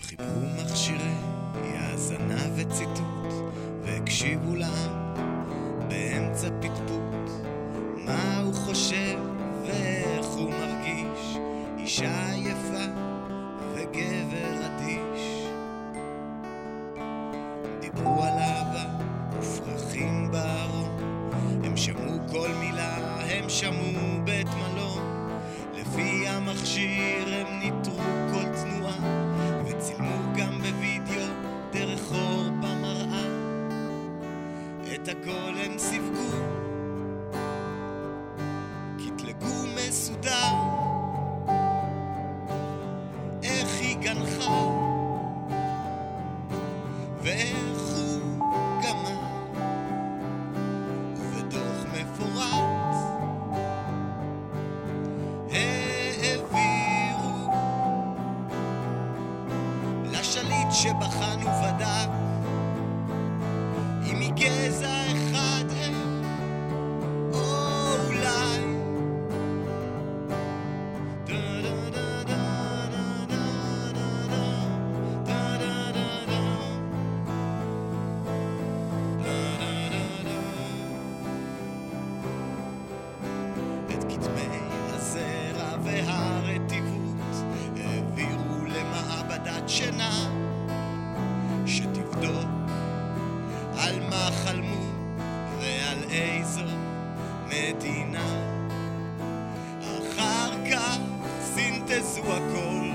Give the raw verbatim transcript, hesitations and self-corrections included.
חיברו מכשירי האזנה וציטוט והקשיבו לעם באמצע פטפוט מה הוא חושב ואיך הוא מרגיש, אישה יפה וגבר אדיש. דיברו על אהבה ופרחים בארון, הם שמעו כל מילה, הם שמעו בית מלון, לפי המכשיר הם ניטרו כל תנועה וצילמו גם בווידאו דרך אור במראה. את הכל הם סיווגו, קטלגו מסודר, איך היא גנחה ואיך הוא גמר, ובדוח מפורט העבירו לשליט שבחן ובדק אם היא גזע אחד הם או אולי את כתמי הזרע והרטיבות העבירו למעבדת שינה שתבדוק על מה חלמו ועל איזו מדינה. אחר כך סינתזו הכל